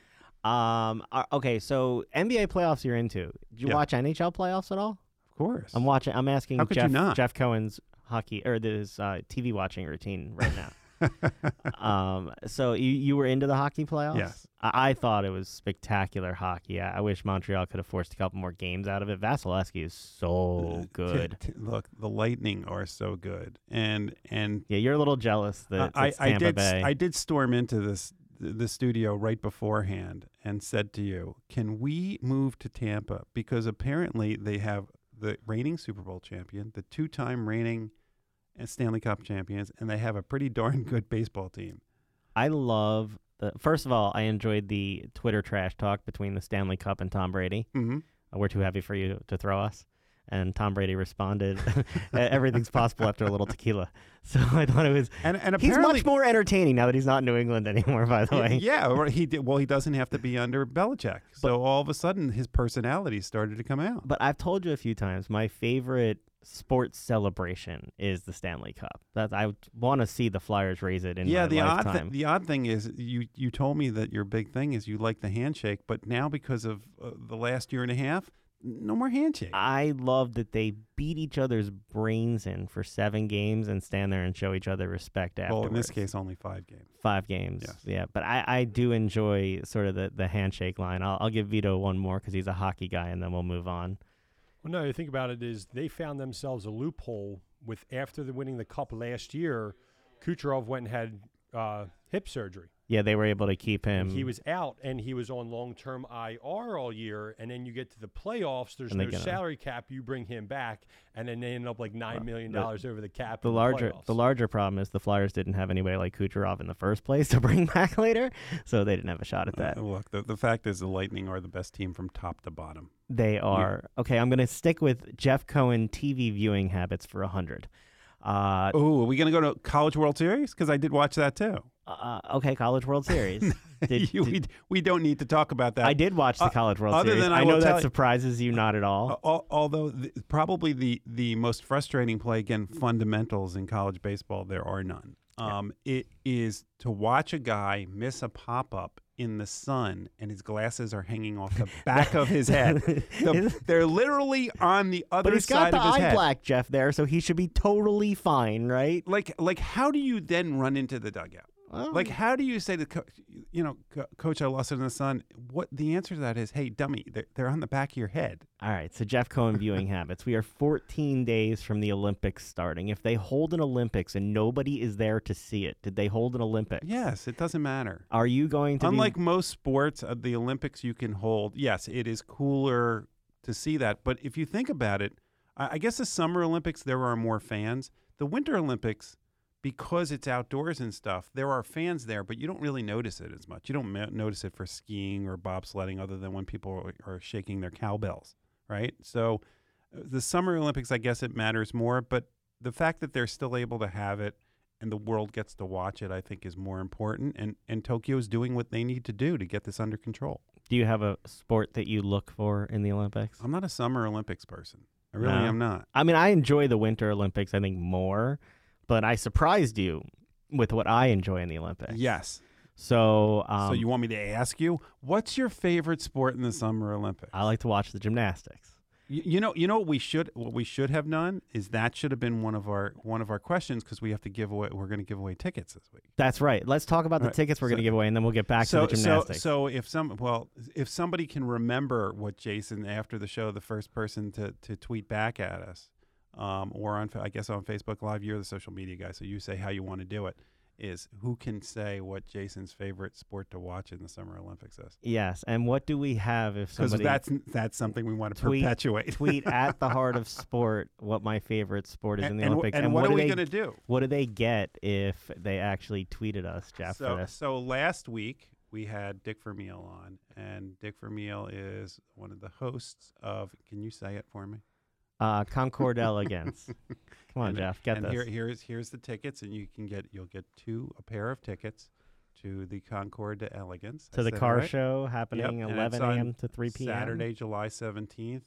Okay, so NBA playoffs you're into. Did you watch NHL playoffs at all? Of course. I'm asking How could you not? Jeff Cohen's hockey or his TV watching routine right now. So you were into the hockey playoffs? Yes. I thought it was spectacular hockey. I wish Montreal could have forced a couple more games out of it. Vasilevsky is so good. Look, the Lightning are so good, and yeah, you're a little jealous that it's Tampa Bay. I did storm into the studio right beforehand and said to you, "Can we move to Tampa because apparently they have the reigning Super Bowl champion, the 2-time reigning Stanley Cup champions, and they have a pretty darn good baseball team." I love first of all, I enjoyed the Twitter trash talk between the Stanley Cup and Tom Brady. Mm-hmm. We're too heavy for you to throw us. And Tom Brady responded, everything's possible after a little tequila. So I thought it was, and he's much more entertaining now that he's not in New England anymore, by the way. Yeah, he did. Well, he doesn't have to be under Belichick. So all of a sudden, his personality started to come out. But I've told you a few times, my favorite sports celebration is the Stanley Cup. I want to see the Flyers raise it in my lifetime. The odd thing is, you told me that your big thing is you like the handshake, but now because of the last year and a half, no more handshake. I love that they beat each other's brains in for 7 games and stand there and show each other respect afterwards. Well, in this case, only 5 games. 5 games, yes. Yeah. But I do enjoy sort of the handshake line. I'll give Vito one more because he's a hockey guy, and then we'll move on. Well, no, you think about it is they found themselves a loophole with after winning the Cup last year, Kucherov went and had hip surgery. Yeah, they were able to keep him. He was out, and he was on long-term IR all year, and then you get to the playoffs, there's no salary cap, you bring him back, and then they end up like $9 million over the cap. The larger problem is the Flyers didn't have anybody like Kucherov in the first place to bring back later, so they didn't have a shot at that. Look, the fact is the Lightning are the best team from top to bottom. They are. Yeah. Okay, I'm going to stick with Jeff Cohen TV viewing habits for 100. Are we going to go to College World Series? Because I did watch that too. Okay, College World Series. We don't need to talk about that. I did watch the College World Series. I know that surprises you not at all. Although probably the most frustrating play, again, fundamentals in college baseball, there are none. It is to watch a guy miss a pop-up in the sun and his glasses are hanging off the back of his head. They're literally on the other side of his head. But he's got the eye black, Jeff, there, so he should be totally fine, right? Like how do you then run into the dugout? Like, how do you say to Coach, I lost it in the sun? What the answer to that is, hey, dummy, they're on the back of your head. All right, so Jeff Cohen viewing habits. We are 14 days from the Olympics starting. If they hold an Olympics and nobody is there to see it, did they hold an Olympics? Yes, it doesn't matter. Are you going to Unlike most sports, the Olympics you can hold, yes, it is cooler to see that. But if you think about it, I guess the Summer Olympics, there are more fans. The Winter Olympics, because it's outdoors and stuff, there are fans there, but you don't really notice it as much. You don't notice it for skiing or bobsledding other than when people are shaking their cowbells, right? So the Summer Olympics, I guess it matters more, but the fact that they're still able to have it and the world gets to watch it, I think is more important. And Tokyo is doing what they need to do to get this under control. Do you have a sport that you look for in the Olympics? I'm not a Summer Olympics person. I really am not. I mean, I enjoy the Winter Olympics, I think, more. But I surprised you with what I enjoy in the Olympics. Yes. So you want me to ask you, what's your favorite sport in the Summer Olympics? I like to watch the gymnastics. You know what we should have done is that should have been one of our questions because we're going to give away tickets this week. That's right. Let's talk about the tickets we're going to give away, and then we'll get back to the gymnastics. So if somebody can remember what Jason after the show, the first person to tweet back at us. Or on Facebook Live, you're the social media guy, so you say how you want to do it, is who can say what Jason's favorite sport to watch in the Summer Olympics is. Yes, and what do we have if somebody... Because that's something we want to perpetuate. Tweet at the Heart of Sport what my favorite sport is in the Olympics. And what are we going to do? What do they get if they actually tweeted us, Jeff, for this? So last week, we had Dick Vermeil on, and Dick Vermeil is one of the hosts of... Can you say it for me? Concord Elegance. Come on, Jeff, get this. Here's the tickets, and you'll get a pair of tickets to the Concord Elegance. To the car show happening 11 a.m. to 3 p.m. Saturday, July 17th,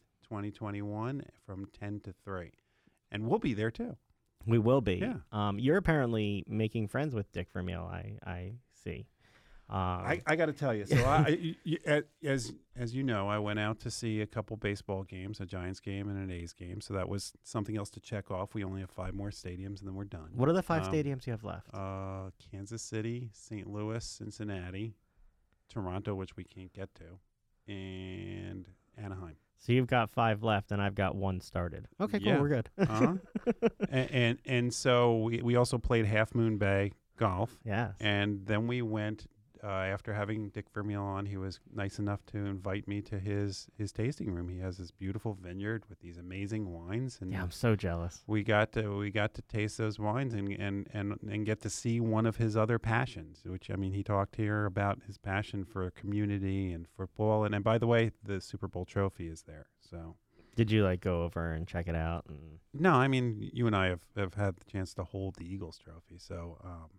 2021, from 10 to 3. And we'll be there, too. We will be. Yeah. You're apparently making friends with Dick Vermeil, I see. I got to tell you. So as you know, I went out to see a couple baseball games, a Giants game and an A's game. So that was something else to check off. We only have 5 more stadiums, and then we're done. What are the 5 stadiums you have left? Kansas City, St. Louis, Cincinnati, Toronto, which we can't get to, and Anaheim. So you've got 5 left, and I've got 1 started. Okay, cool. We're good. And so we also played Half Moon Bay golf. Yes. And then we went after having Dick Vermeil on, he was nice enough to invite me to his tasting room. He has this beautiful vineyard with these amazing wines, and Yeah, I'm so jealous. we got to taste those wines and get to see one of his other passions. Which, I mean, he talked here about his passion for community and football, and by the way, the Super Bowl trophy is there. So. Did you like go over and check it out? And No, I mean, you and I have had the chance to hold the Eagles trophy, so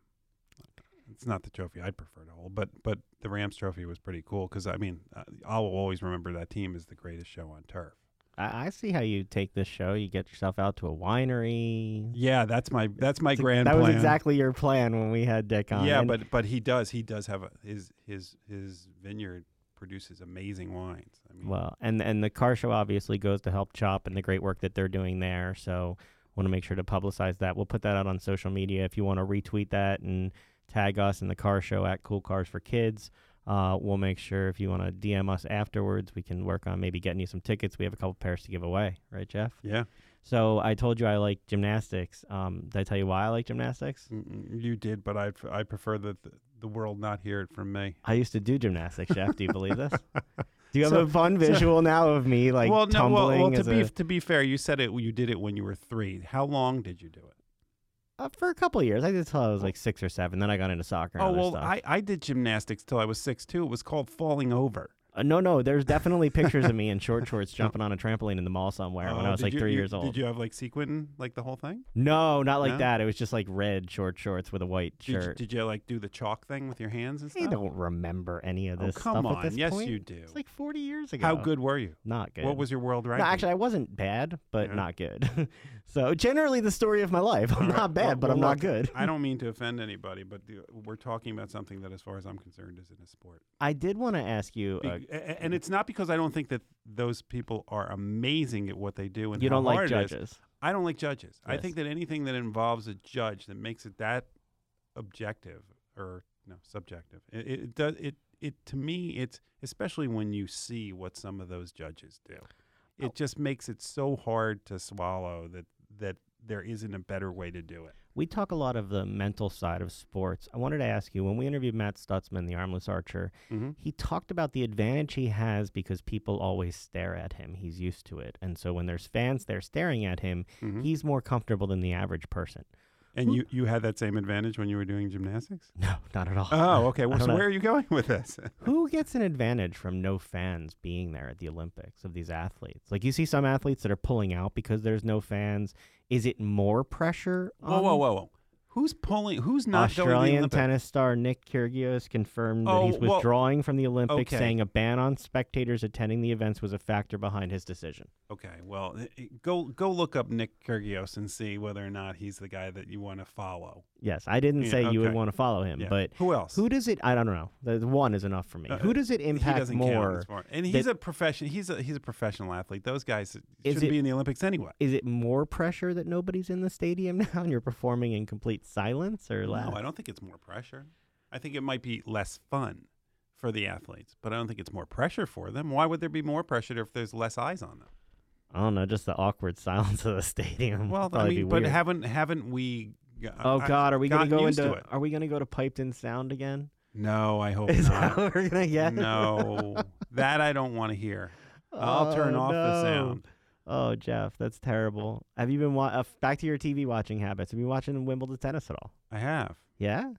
it's not the trophy I'd prefer to hold, but the Rams trophy was pretty cool because, I mean, I'll always remember that team as the greatest show on turf. I see how you take this show. You get yourself out to a winery. Yeah, that's my grand That plan. was exactly your plan when we had Dick on. Yeah, And but he does have his vineyard produces amazing wines. I mean, well, and the car show obviously goes to help Chop and the great work that they're doing there. So want to make sure to publicize that. We'll put that out on social media if you want to retweet that and tag us in the car show at Cool Cars for Kids. We'll make sure if you want to DM us afterwards, we can work on maybe getting you some tickets. We have a couple pairs to give away, right, Jeff? yeah, So I told you I like gymnastics. Did I tell you why I like gymnastics? you did, but I prefer that the world not hear it from me. I used to do gymnastics, Jeff. Do you believe this? Do you have So- a fun visual now of me like tumbling? To be fair, you said you did it when you were 3. How long did you do it? For a couple of years. I did till I was like 6 or 7. Then I got into soccer and Oh, other well, stuff. I did gymnastics till I was 6 too. It was called falling over. No, there's definitely pictures of me in short shorts jumping on a trampoline in the mall somewhere when I was like 3 years old. Did you have like sequin, like the whole thing? No, not like No? that. It was just like red short shorts with a white shirt. Did you like do the chalk thing with your hands and stuff? I don't remember any of this come stuff on. at this Yes, point. you do. It's like 40 years ago. How good were you? Not good. What was your world No, ranking? actually, I wasn't bad, but Yeah. not good. So generally, the story of my life. I'm All right. not bad, Well, but I'm well, not look, good. I don't mean to offend anybody, but we're talking about something that, as far as I'm concerned, isn't a sport. I did want to ask you. And it's not because I don't think that those people are amazing at what they do and You how don't like hard it is. judges. I don't like judges. I Yes. think that anything that involves a judge that makes it that objective or subjective, it does it to me. It's especially when you see what some of those judges do. It just makes it so hard to swallow that there isn't a better way to do it. We talk a lot of the mental side of sports. I wanted to ask you, when we interviewed Matt Stutzman, the armless archer, Mm-hmm. he talked about the advantage he has because people always stare at him. He's used to it. And so when there's fans there staring at him, Mm-hmm. he's more comfortable than the average person. And you had that same advantage when you were doing gymnastics? No, not at all. Oh, okay. Well, I so don't know. where are you going with this? Who gets an advantage from no fans being there at the Olympics of these athletes? Like, you see some athletes that are pulling out because there's no fans. Is it more pressure on Whoa. Who's pulling? Who's not going to the Australian Olympics? tennis star Nick Kyrgios confirmed that Oh, he's well, withdrawing from the Olympics, okay. saying a ban on spectators attending the events was a factor behind his decision. Okay, well, go look up Nick Kyrgios and see whether or not he's the guy that you want to follow. Yes, I didn't Yeah, say you would okay. want to follow him, Yeah. but Who else? who does it? I don't know. The one is enough for me. Who does it He impact doesn't count more? as far. And he's a profession. He's a professional athlete. Those guys shouldn't it- be in the Olympics anyway. Is it more pressure that nobody's in the stadium now and you're performing in complete silence, or less? No, I don't think it's more pressure. I think it might be less fun for the athletes, but I don't think it's more pressure for them. Why would there be more pressure if there's less eyes on them? I don't know, just the awkward silence of the stadium. Well, would probably be weird. haven't we? Oh God, are we gonna gotten go used into? to it? Are we gonna go to piped in sound again? No, I hope Is not. that what we're gonna get? No, that I don't want to hear. I'll turn Oh, off the no. sound. Oh, Jeff, that's terrible. Have you been back to your TV watching habits? Have you been watching Wimbledon tennis at all? I have. Yeah.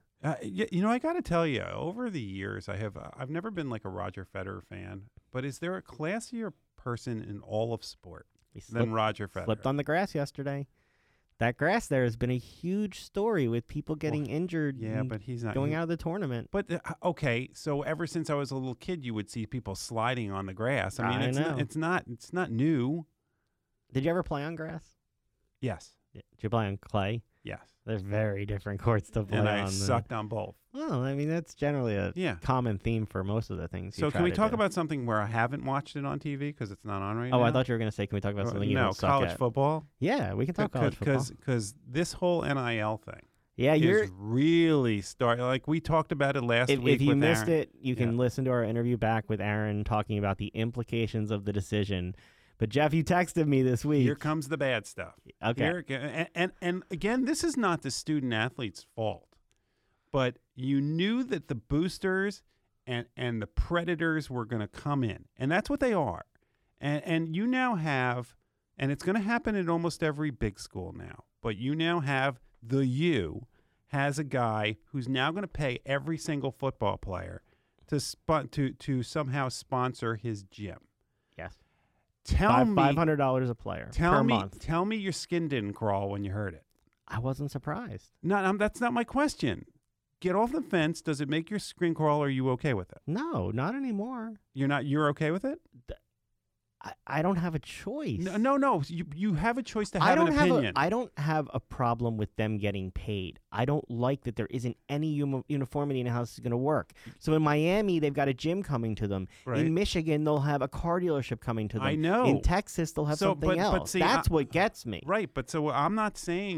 I got to tell you, over the years, I've never been like a Roger Federer fan, but is there a classier person in all of sport He than Roger Federer? slipped on the grass yesterday. That grass there has been a huge story with people getting injured. Yeah, and but he's not going out of the tournament. But okay, so ever since I was a little kid, you would see people sliding on the grass. I mean, I know. it's not new. Did you ever play on grass? Yes, Did you play on clay? yes. There's very different courts to play And on. I sucked on both. Well, I mean, that's generally a Yeah. common theme for most of the things. So you can try we to talk do. about something where I haven't watched it on TV because it's not on right now? Oh, I thought you were going to say, can we talk about something you no, don't suck college at? football. Yeah, we can talk college football. Because this whole NIL thing Yeah, you're. is really starting. Like we talked about it last If week. you with missed Aaron. it, you can Yeah. listen to our interview back with Aaron talking about the implications of the decision. But Jeff, you texted me this week. Here comes the bad stuff. Okay. And again, this is not the student athlete's fault. but you knew that the boosters and the predators were going to come in, and that's what they are. And you now have, and it's going to happen at almost every big school now, but you now have the U has a guy who's now going to pay every single football player to somehow sponsor his gym. Yes. Tell me $500 a player per month. Tell me your skin didn't crawl when you heard it. I wasn't surprised. No, that's not my question. Get off the fence. Does it make your skin crawl? Or are you okay with it? No, not anymore. You're okay with it? I don't have a choice. No. You have a choice to have an opinion. I don't have a problem with them getting paid. I don't like that there isn't any uniformity in how this is going to work. So in Miami, they've got a gym coming to them. Right. In Michigan, they'll have a car dealership coming to them. I know. In Texas, they'll have something else. But see, that's what gets me. Right, but so I'm not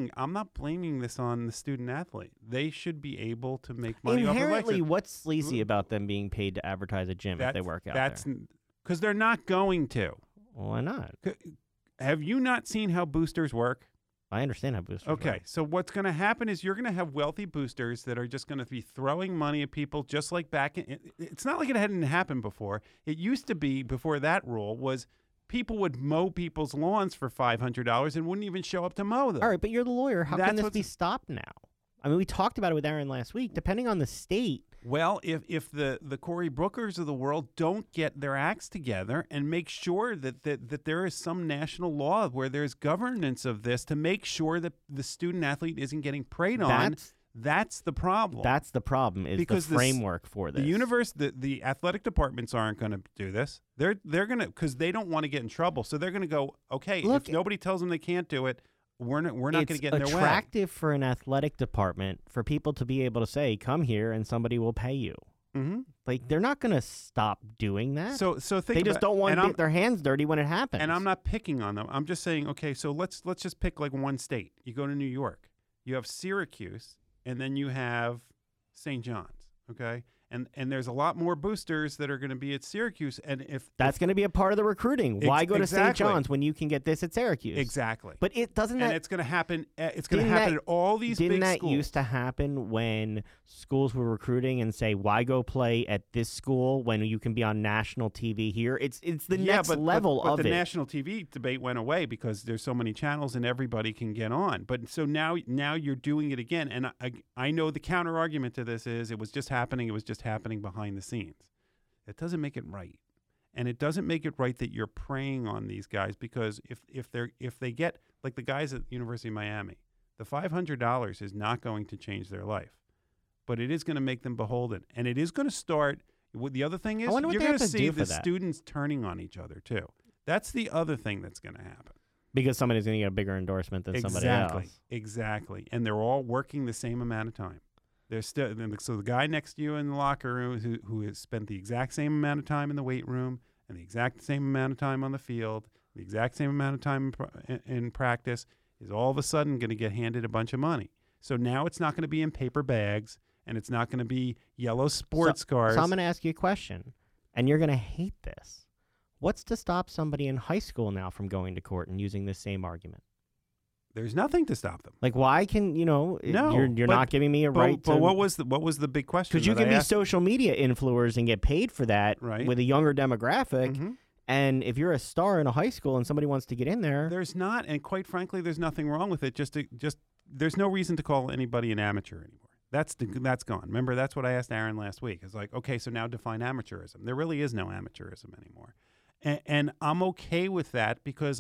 blaming this on the student athlete. They should be able to make money off of Inherently, lectures. what's sleazy about them being paid to advertise a gym if they work out there? Because they're not going to. Why not? Have you not seen how boosters work? I understand how boosters work. Okay, so what's going to happen is you're going to have wealthy boosters that are just going to be throwing money at people just like back in. It's not like it hadn't happened before. It used to be, before that rule, was people would mow people's lawns for $500 and wouldn't even show up to mow them. All right, but you're the lawyer. How can That's this what's- be stopped now? I mean, we talked about it with Aaron last week. Depending on the state, Well, if the Cory Brookers of the world don't get their acts together and make sure that there is some national law where there's governance of this to make sure that the student athlete isn't getting preyed on, that's the problem. that's the problem. Is Because the framework for this? The athletic departments aren't going to do this. They're going to, because they don't want to get in trouble. So they're going to go, okay, Look, if nobody tells them they can't do it, we're not going to get in their way. It's attractive for an athletic department for people to be able to say, "Come here, and somebody will pay you." Mm-hmm. Like they're not going to stop doing that. So think they just about- don't want and to I'm- get their hands dirty when it happens. And I'm not picking on them. I'm just saying, okay, so let's just pick like one state. You go to New York. You have Syracuse, and then you have St. John's, okay? And there's a lot more boosters that are going to be at Syracuse. And if That's going to be a part of the recruiting. Why go to St. exactly. John's when you can get this at Syracuse? Exactly. But it doesn't. And That, it's going to happen. It's going to Didn't happen that- at all these didn't big that schools. used to happen when schools were recruiting and say, "Why go play at this school when you can be on national TV here?" It's the next level but of the it. national TV debate went away because there's so many channels and everybody can get on. But so now you're doing it again. And I know the counter argument to this is it was just happening behind the scenes. It doesn't make it right. And it doesn't make it right that you're preying on these guys, because if they get, like the guys at University of Miami, the $500 is not going to change their life, but it is going to make them beholden, and it is going to start. The other thing is I wonder what you're they going have to to see do for the that. students turning on each other too. That's the other thing that's going to happen. Because somebody's going to get a bigger endorsement than somebody else. Exactly, and they're all working the same amount of time. They're still, so the guy next to you in the locker room who has spent the exact same amount of time in the weight room and the exact same amount of time on the field, the exact same amount of time in practice, is all of a sudden going to get handed a bunch of money. So now it's not going to be in paper bags, and it's not going to be yellow sports cars. So I'm going to ask you a question, and you're going to hate this. What's to stop somebody in high school now from going to court and using this same argument? There's nothing to stop them. Like, why can No, you're but- not giving me a right to? But what was the big question? Because you that can I be asked? social media influencers and get paid for that Right. with a younger demographic. Mhm. And if you're a star in a high school and somebody wants to get in there, There's not, and quite frankly, there's nothing wrong with it. Just there's no reason to call anybody an amateur anymore. That's gone. Remember, that's what I asked Aaron last week. It's like, okay, so now define amateurism. There really is no amateurism anymore, and I'm okay with that because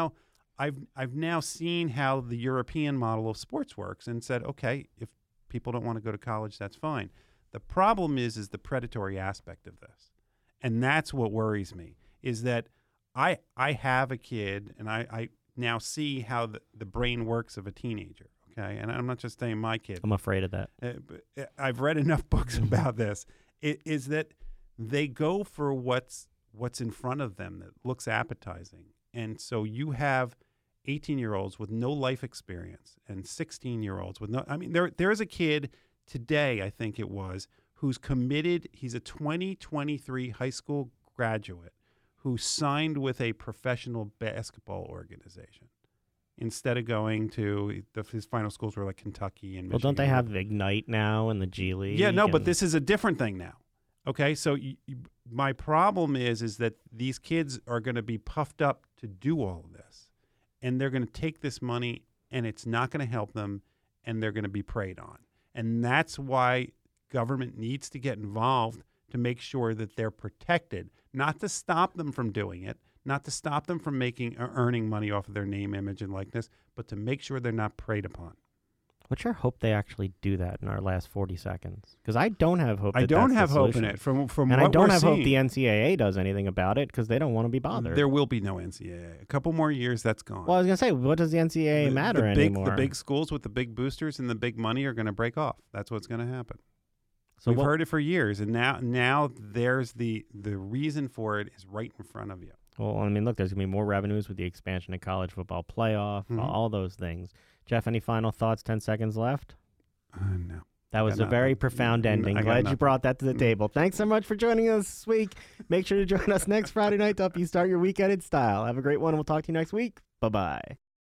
I've now seen how the European model of sports works and said, okay, if people don't want to go to college, that's fine. The problem is the predatory aspect of this, and that's what worries me. Is that I have a kid, and I now see how the brain works of a teenager. Okay, and I'm not just saying my kid. I'm afraid of that. But I've read enough books about this. It is that they go for what's in front of them that looks appetizing, and so you have 18-year-olds with no life experience and 16-year-olds with no. I mean, there is a kid today, I think it was, who's committed. He's a 2023 high school graduate who signed with a professional basketball organization. instead of going to his final schools were like Kentucky and Michigan. Well, don't they have Ignite now in the G League? Yeah, no, but this is a different thing now. Okay, so my problem is that these kids are going to be puffed up to do all of this, and they're going to take this money, and it's not going to help them, and they're going to be preyed on. And that's why government needs to get involved to make sure that they're protected, not to stop them from doing it, not to stop them from earning money off of their name, image, and likeness, but to make sure they're not preyed upon. What's your hope they actually do that in our last 40 seconds? Because I don't have hope. I don't have hope in it. From and what I don't we're have seeing, hope the NCAA does anything about it because they don't want to be bothered. There will be no NCAA. A couple more years, that's gone. Well, I was gonna say, what does the NCAA matter anymore? The big schools with the big boosters and the big money are going to break off. That's what's going to happen. So we've heard it for years, and now there's the reason for it is right in front of you. Well, I mean, look, there's going to be more revenues with the expansion of college football playoff, all those things. Jeff, any final thoughts? 10 seconds left? No. That was a very profound ending. Glad you brought that to the table. Thanks so much for joining us this week. Make sure to join us next Friday night to help you start your weekend in style. Have a great one. We'll talk to you next week. Bye-bye.